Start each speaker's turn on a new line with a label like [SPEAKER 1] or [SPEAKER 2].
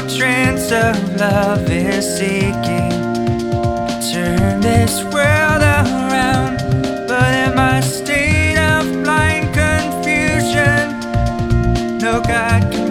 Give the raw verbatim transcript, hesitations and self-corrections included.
[SPEAKER 1] portraits of love is seeking to turn this world around. But in my state of blind confusion, no God can